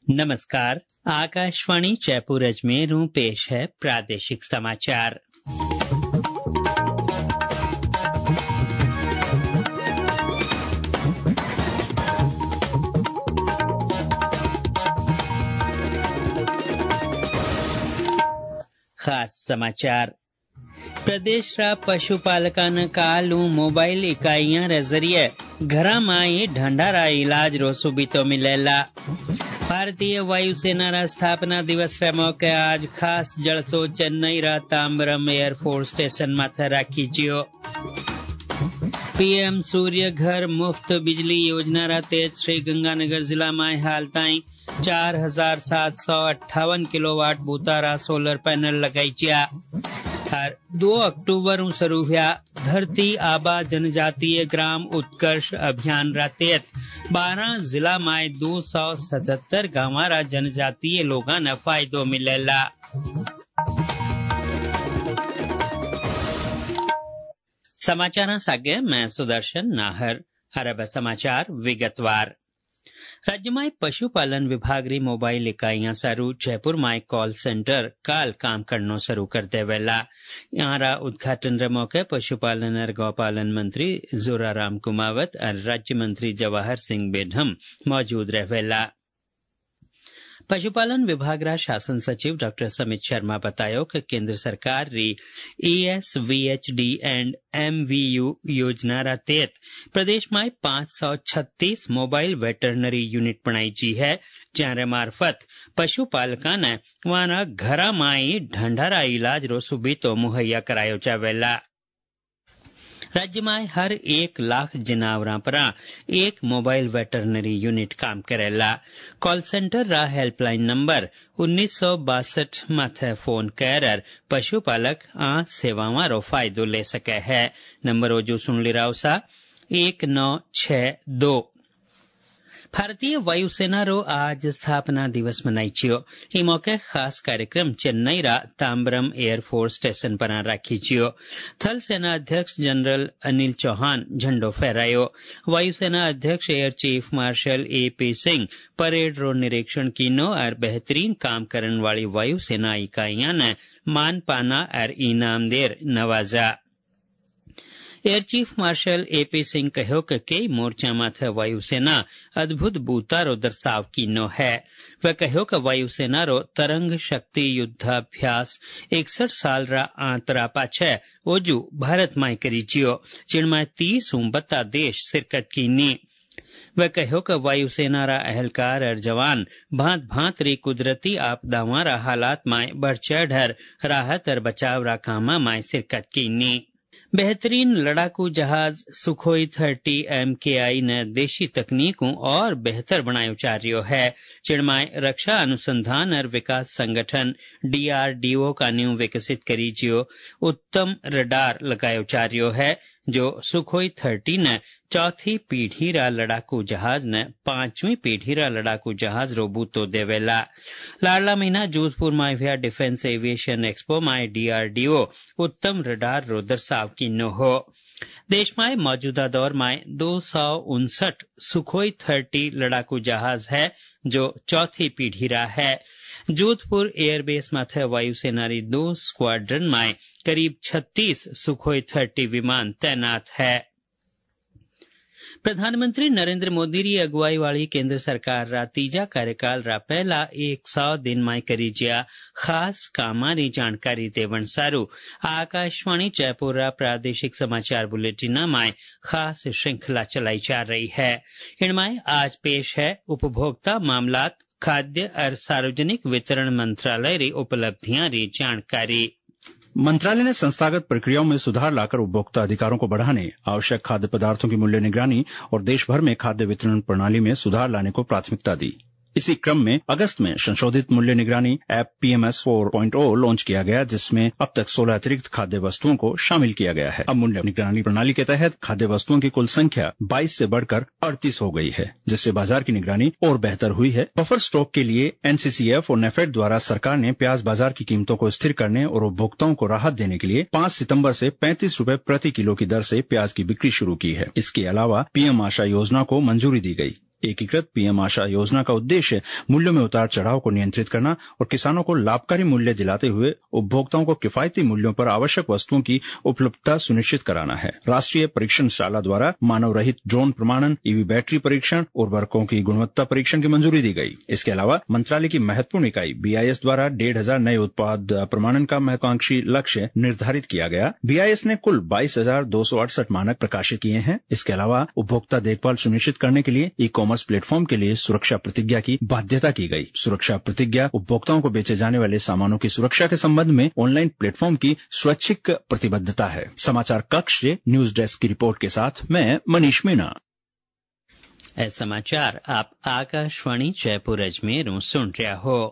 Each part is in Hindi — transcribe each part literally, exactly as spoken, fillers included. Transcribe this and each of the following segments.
नमस्कार, आकाशवाणी जयपुर अजमेर में पेश है प्रादेशिक समाचार। खास समाचार। प्रदेश रा पशुपालकान कालू मोबाइल इकाइयां रे जरिए घरा माई ढंढारा इलाज रो सुविधो मिलेला। भारतीय वायुसेना रा स्थापना दिवस रे मौके आज खास जलसो चेन्नई रा तांबरम एयरफोर्स स्टेशन माथे राखी जियो। पीएम सूर्य घर मुफ्त बिजली योजना रा तहत श्री गंगानगर जिला में हाल ताई चार हजार सात सौ अट्ठावन किलोवाट बूतारा सोलर पैनल लगाई जिया। हर दो अक्टूबर शुरू हुआ धरती आबा जनजातीय ग्राम उत्कर्ष अभियान रा तहत बारह जिला में दो सौ सतहत्तर गांव रा जनजातीय लोगों ने फायदो मिलेला। समाचार सागे मैं सुदर्शन नाहर। अरब समाचार विगतवार। राज्य में पशुपालन विभाग री मोबाइल इकाइयां सारू जयपुर में कॉल सेंटर काल काम करनो शुरू कर देवेला। यहाँ रा उद्घाटन रे मौके पशुपालन और गौपालन मंत्री जोराराम कुमावत और राज्य मंत्री जवाहर सिंह बेढम मौजूद रहेला। पशुपालन विभाग रा शासन सचिव डॉक्टर समित शर्मा बतायो कि केंद्र सरकार री ईएसवीएचडी एंड एमवीयू योजना रा तहत प्रदेश में पांच सौ छत्तीस मोबाइल वेटरनरी यूनिट बनाई जी है, ज्यारे मार्फत पशुपालका ने वहां घरा माई ढंढारा इलाज रो सुविधो मुहैया करायो जावेला। राज्य में हर एक लाख जनावरां पर एक मोबाइल वेटरनरी यूनिट काम करेला। कॉल सेंटर रा हेल्पलाइन नंबर उन्नीस सौ बासठ माथे फोन कर पशुपालक आ सेवावां रो फायदो ले सके है। नंबर ओजो सुन ली राव सा एक नौ छह दो। भारतीय वायुसेना रो आज स्थापना दिवस मनाई छियो। ई मौके खास कार्यक्रम चेन्नई रा तांबरम एयरफोर्स स्टेशन पर राखी छियो। थल सेना अध्यक्ष जनरल अनिल चौहान झंडो फहरायो। वायुसेना अध्यक्ष air chief marshal A P Singh parade रो निरीक्षण कीनो और बेहतरीन काम करने वाली वायुसेना इकाइयां ने मान पाना और इनाम देर नवाजा। Air chief marshal AP Singh कहो कि कई मोर्चा माथे वायुसेना अद्भुत बूता रो दर्शाव कीनो है। वह कहो कि वायुसेना रो तरंग शक्ति युद्धाभ्यास इकसठ साल रा आंतरा पाछे ओजू भारत में करी जियो, जिनमें तीस उम्बत्ता देश शिरकत कीनी। वह कहो कि वायुसेना रा अहलकार और जवान भांत भांत री कुदरती आपदावां रा हालात में बढ़ चढ़ राहत और बचाव रा कामा में शिरकत कीनी। बेहतरीन लड़ाकू जहाज सुखोई थर्टी एम के आई ने देशी तकनीकों और बेहतर बनायो जा रही है, जिनमें रक्षा अनुसंधान और विकास संगठन डीआरडीओ का न्यू विकसित करी जियो उत्तम रडार लगायो जा रही है, जो सुखोई थर्टी ने चौथी पीढ़ी रा लड़ाकू जहाज ने पांचवी पीढ़ी रा लड़ाकू जहाज रो बूतो देवेला। लाडला महीना जोधपुर में हुआ डिफेंस एविएशन एक्सपो में डीआरडीओ उत्तम रडार रो दर्शाव कीनो हो। देश में मौजूदा दौर में दो सौ उनसठ सुखोई थर्टी लड़ाकू जहाज है, जो चौथी पीढ़ी रा है। जोधपुर एयरबेस माथे वायुसेना री दो स्क्वाड्रन में करीब छत्तीस सुखोई थर्टी विमान तैनात है। प्रधानमंत्री नरेंद्र मोदी री अगुवाई वाली केंद्र सरकार रा तीजा कार्यकाल रा पहला एक सौ दिन में करी जिया खास कामा री जानकारी देवन सारू आकाशवाणी जयपुर रा प्रादेशिक समाचार बुलेटिन में खास श्रृंखला चलाई जा रही है। इनमें आज पेश है उपभोक्ता मामलात खाद्य और सार्वजनिक वितरण मंत्रालय री उपलब्धियां री जानकारी। मंत्रालय ने संस्थागत प्रक्रियाओं में सुधार लाकर उपभोक्ता अधिकारों को बढ़ाने, आवश्यक खाद्य पदार्थों की मूल्य निगरानी और देश भर में खाद्य वितरण प्रणाली में सुधार लाने को प्राथमिकता दी। इसी क्रम में अगस्त में संशोधित मूल्य निगरानी ऐप पीएमएस चार पॉइंट ज़ीरो लॉन्च किया गया, जिसमें अब तक सोलह अतिरिक्त खाद्य वस्तुओं को शामिल किया गया है। अब मूल्य निगरानी प्रणाली के तहत खाद्य वस्तुओं की कुल संख्या बाईस से बढ़कर अड़तीस हो गई है, जिससे बाजार की निगरानी और बेहतर हुई है। बफर स्टॉक के लिए एनसीसीएफ और नेफेड द्वारा सरकार ने प्याज बाजार की कीमतों को स्थिर करने और उपभोक्ताओं को राहत देने के लिए पांच सितम्बर से पैंतीस रूपये प्रति किलो की दर से प्याज की बिक्री शुरू की है। इसके अलावा पीएम आशा योजना को मंजूरी दी गई। एकीकृत पीएम आशा योजना का उद्देश्य मूल्यों में उतार चढ़ाव को नियंत्रित करना और किसानों को लाभकारी मूल्य दिलाते हुए उपभोक्ताओं को किफायती मूल्यों पर आवश्यक वस्तुओं की उपलब्धता सुनिश्चित कराना है। राष्ट्रीय परीक्षणशाला द्वारा मानव रहित ड्रोन प्रमाणन, ईवी बैटरी परीक्षण, उर्वरकों की गुणवत्ता परीक्षण की मंजूरी दी गई। इसके अलावा मंत्रालय की महत्वपूर्ण इकाई बीआईएस द्वारा डेढ़ हजार नए उत्पाद प्रमाणन का महत्वाकांक्षी लक्ष्य निर्धारित किया गया। बीआईएस ने कुल बाईस हजार दो सौ अड़सठ मानक प्रकाशित किए हैं। इसके अलावा उपभोक्ता देखभाल सुनिश्चित करने के लिए ई कॉमर्स प्लेटफॉर्म के लिए सुरक्षा प्रतिज्ञा की बाध्यता की गई। सुरक्षा प्रतिज्ञा उपभोक्ताओं को बेचे जाने वाले सामानों की सुरक्षा के संबंध में ऑनलाइन प्लेटफॉर्म की स्वैच्छिक प्रतिबद्धता है। समाचार कक्ष से न्यूज डेस्क की रिपोर्ट के साथ मैं मनीष मीना। ऐ समाचार आप आकाशवाणी जयपुर अजमेर सुन रहा हो।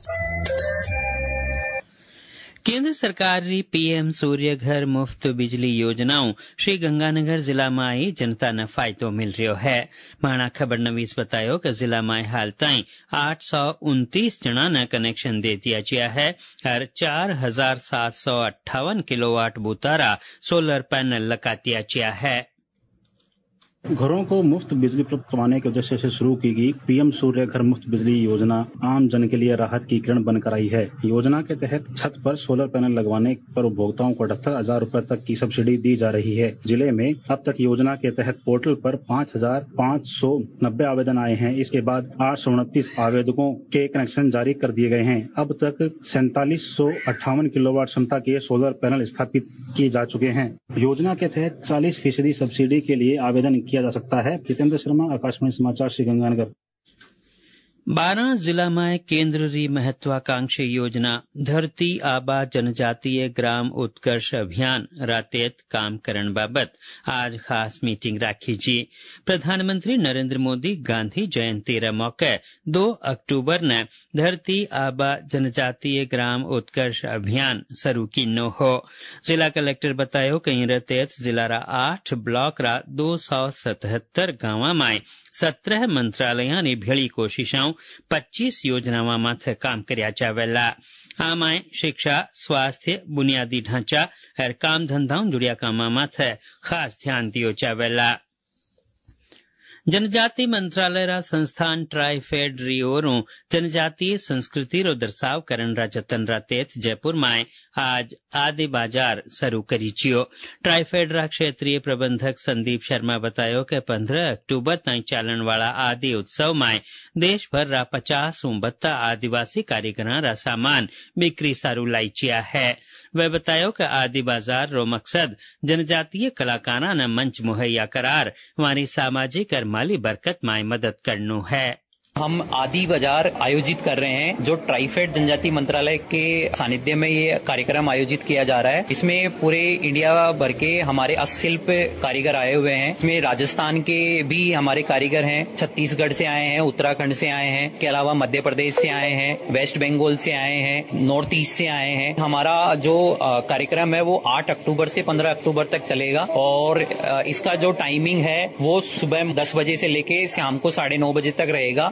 केंद्र सरकार री पीएम सूर्य घर मुफ्त बिजली योजनाओं श्री गंगानगर जिला में आई जनता ने फायदो मिल रहा है। माणा खबर नवीस बतायो कि जिला में हाल ताई आठ सौ उनतीस जना ने कनेक्शन दे दिया गया है और चार हजार सात सौ अट्ठावन किलोवाट बुतारा सोलर पैनल लगा दिया गया है। घरों को मुफ्त बिजली उपलब्ध करवाने के उद्देश्य से शुरू की गई पीएम सूर्य घर मुफ्त बिजली योजना आम जन के लिए राहत की किरण बनकर आई है। योजना के तहत छत पर सोलर पैनल लगवाने पर उपभोक्ताओं को अठहत्तर हजार रूपये तक की सब्सिडी दी जा रही है। जिले में अब तक योजना के तहत पोर्टल पर पाँच हजार पाँच सौ नब्बे आवेदन आए हैं। इसके बाद आठ सौ उनतीस आवेदकों के कनेक्शन जारी कर दिए गए हैं। अब तक सैंतालीस सौ अट्ठावन किलोवाट क्षमता के सोलर पैनल स्थापित किए जा चुके हैं। योजना के तहत चालीस फीसदी सब्सिडी के लिए आवेदन किया जा सकता है। जितेंद्र शर्मा, आकाशवाणी समाचार, श्री गंगानगर। बारह जिला में केंद्र री महत्वाकांक्षी योजना धरती आबा जनजातीय ग्राम उत्कर्ष अभियान रातेत काम करण बाबत आज खास मीटिंग राखी जी। प्रधानमंत्री नरेंद्र मोदी गांधी जयंती रे मौके दो अक्टूबर ने धरती आबा जनजातीय ग्राम उत्कर्ष अभियान शुरू किनो हो। जिला कलेक्टर बतायो कि रतेत जिला रा आठ ब्लॉक रा दो सौ सतहत्तर गांव में सत्रह मंत्रालयों ने भेड़ी कोशिशों पच्चीस योजनाओं माथे काम करया जावेला। आमाय शिक्षा, स्वास्थ्य, बुनियादी ढांचा और काम धंधाओं जुड़िया कामों माथे खास ध्यान दियो जावेला। जनजाति मंत्रालय रा संस्थान ट्राइफेड री ओरों जनजातीय संस्कृति रो दर्शाव करण रा जतन रातेत जयपुर में आज आदि बाजार शुरू करी छियो। ट्राइफेड रा क्षेत्रीय प्रबंधक संदीप शर्मा बतायो कि पंद्रह अक्टूबर तक चालन वाला आदि उत्सव में देश भर रा पचास उम्बत्ता आदिवासी कारीगरां रा सामान बिक्री सारू लाई चिया है। वह बतायो कि आदि बाजार रो मकसद जनजातीय कलाकारां ने मंच मुहैया करार वारी सामाजिक और माली बरकत में मदद करनो है। हम आदि बाजार आयोजित कर रहे हैं जो ट्राइफेड जनजाति मंत्रालय के सानिध्य में ये कार्यक्रम आयोजित किया जा रहा है। इसमें पूरे इंडिया भर के हमारे हस्तशिल्प कारीगर आए हुए हैं। इसमें राजस्थान के भी हमारे कारीगर हैं, छत्तीसगढ़ से आए हैं, उत्तराखंड से आए हैं, के अलावा मध्य प्रदेश से आए हैं, वेस्ट बंगाल से आए हैं, नॉर्थ ईस्ट से आए हैं। हमारा जो कार्यक्रम है वो आठ अक्टूबर से पंद्रह अक्टूबर तक चलेगा और इसका जो टाइमिंग है वो सुबह दस बजे से लेके शाम को साढ़े नौ बजे तक रहेगा।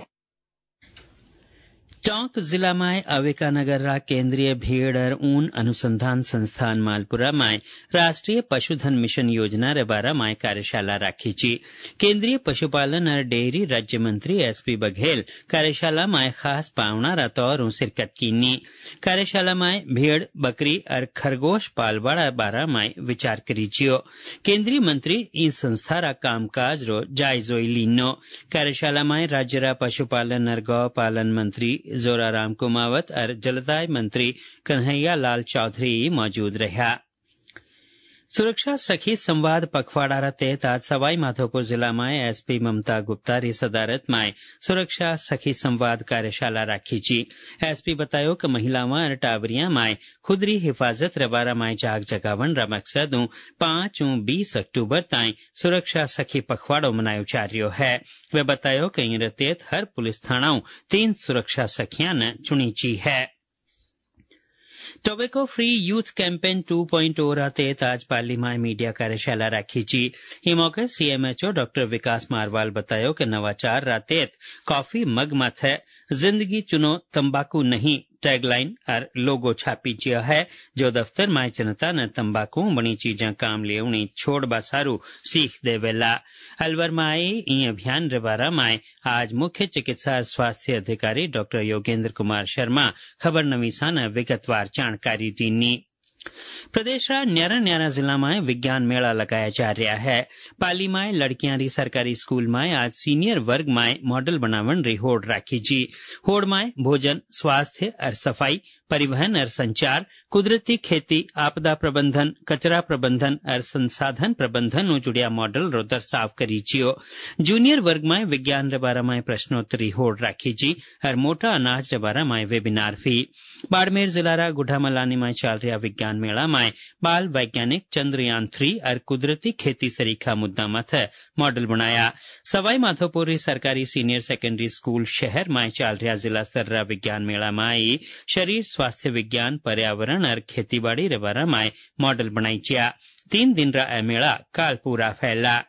टोंक जिला में अविकानगर रा केंद्रीय भेड़ और ऊन अनुसंधान संस्थान मालपुरा में राष्ट्रीय पशुधन मिशन योजना रे बारा में कार्यशाला राखी जी। केंद्रीय पशुपालन और डेयरी राज्य मंत्री एसपी बघेल कार्यशाला में खास पावना रा तौर शिरकत कीनी। कार्यशाला में भेड़, बकरी और खरगोश पालवाड़ा बारा में विचार करी जियो। केंद्रीय मंत्री इस संस्था रा कामकाज रो जायजो लीनो। कार्यशाला में राज्य रा पशुपालन और गौ पालन मंत्री जोराराम कुमावत और जलदाय मंत्री कन्हैया लाल चौधरी मौजूद रहा। सुरक्षा सखी संवाद पखवाड़ा रा तहत आज सवाई माधोपुर जिला में एसपी ममता गुप्ता री सदारत में सुरक्षा सखी संवाद कार्यशाला राखी जी। एसपी बतायो कि महिलाओं और टावरिया में खुदरी हिफाजत रे बारा में जाग जगावन रा मकसद पांच बीस अक्टूबर ताई सुरक्षा सखी पखवाड़ो मनायो जा रह्यो है। वे बतायो कि रतेत हर पुलिस थानाओं तीन सुरक्षा सखियां ने चुनी जी है। Tobacco free youth campaign two point O रातेत आज पाली में मीडिया कार्यशाला राखी जी। ये मौके सीएमएचओ डॉक्टर विकास मारवाल बतायो कि नवाचार रातेत कॉफी मग मत है, जिंदगी चुनो तंबाकू नहीं, टैगलाइन और लोगो छापी चिया है जो दफ्तर माय जनता न तंबाकू बनी चीजा काम ले उन्हें छोड़ बासारू सीख देवेला। अलवर माए ई अभियान रबारा माए आज मुख्य चिकित्सा और स्वास्थ्य अधिकारी डॉक्टर योगेंद्र कुमार शर्मा खबर नवीसा विगतवार जानकारी दीनी। प्रदेश रा न्यारा न्यारा जिला में विज्ञान मेला लगाया जा रहा है। पाली में लड़कियां री सरकारी स्कूल में आज सीनियर वर्ग में मॉडल बनावन री होड़ राखी जी। होड़ में भोजन, स्वास्थ्य और सफाई, परिवहन और संचार, कुदरती खेती, आपदा प्रबंधन, कचरा प्रबंधन और संसाधन प्रबंधन नु जुड़िया मॉडल रो दर्शाव करी जियो। जूनियर वर्ग में विज्ञान रे बारे में प्रश्नोत्तरी होड़ राखी जी और मोटा अनाज रे बारे में वेबिनार भी। बाड़मेर जिला रा गुढ़ामलानी में चल रहा विज्ञान मेला में बाल वैज्ञानिक चंद्रयान थ्री और कुदरती खेती सरीखा मुद्दा मथ मॉडल बनाया। सवाई माधोपुर सरकारी सीनियर सेकेंडरी स्कूल शहर में चल रहा जिला स्तर विज्ञान मेला में शरीर स्वास्थ्य विज्ञान, पर्यावरण और खेतीबाड़ी रे बारे में मॉडल बनाई चिया। तीन दिन रा मेला काल पूरा फैला।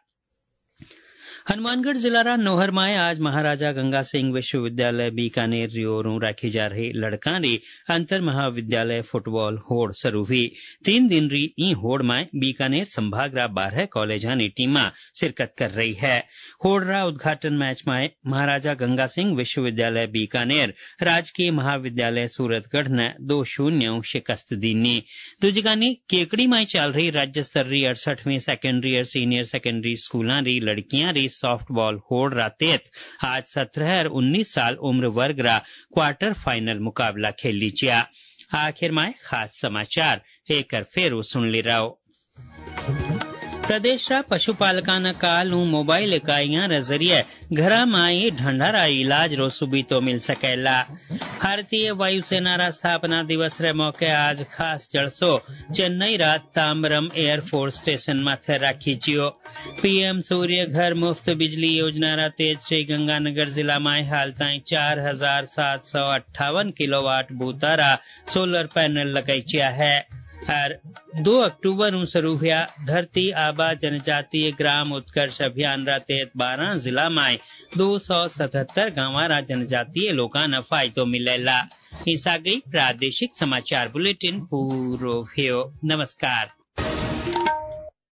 हनुमानगढ़ जिला रा नोहर में आज महाराजा गंगा सिंह विश्वविद्यालय बीकानेर रियोरों राखी जा रही लड़का री अंतर महाविद्यालय फुटबॉल होड़ शुरू हुई। तीन दिन री ई होड़ में बीकानेर संभाग रा बारह कॉलेजा नी टीमा शिरकत कर रही है। होड़ रा उद्घाटन मैच में महाराजा गंगा सिंह विश्वविद्यालय बीकानेर राजकीय महाविद्यालय सूरतगढ़ ने दो शून्य शिकस्त दीनी। दूजगानी केकड़ी में चल रही राज्य स्तरीय अड़सठवीं सेकेंडरी और सीनियर सेकेंडरी स्कूलों री लड़कियां री सॉफ्टबॉल होड़ रातेत आज सत्रह और उन्नीस साल उम्र वर्ग रा क्वार्टर फाइनल मुकाबला खेल लीजिया। आखिर में खास समाचार एक फेर सुन ली रहो। प्रदेश रा पशुपालकान काल मोबाइल इकाइयां रे जरिए घरा माई ढंढारा इलाज रो सुबीतो मिल सकेला। भारतीय वायुसेना रा स्थापना दिवस रे मौके आज खास जलसो चेन्नई रा ताम्बरम एयरफोर्स स्टेशन माथे राखी जियो। पीएम सूर्य घर मुफ्त बिजली योजना रा तेज श्री गंगानगर जिला में हाल ताई चार हजार सात सौ अट्ठावन किलोवाट बूतारा सोलर पैनल लगाई है। और दो अक्टूबर नु शुरू हुआ धरती आबा जनजातीय ग्राम उत्कर्ष अभियान रा तहत बारह जिला में दो सौ सतहत्तर गांव रा जनजातीय लोगों ने फायदो मिलेला। हिस्सा गई प्रादेशिक समाचार बुलेटिन पूरो भयो। नमस्कार।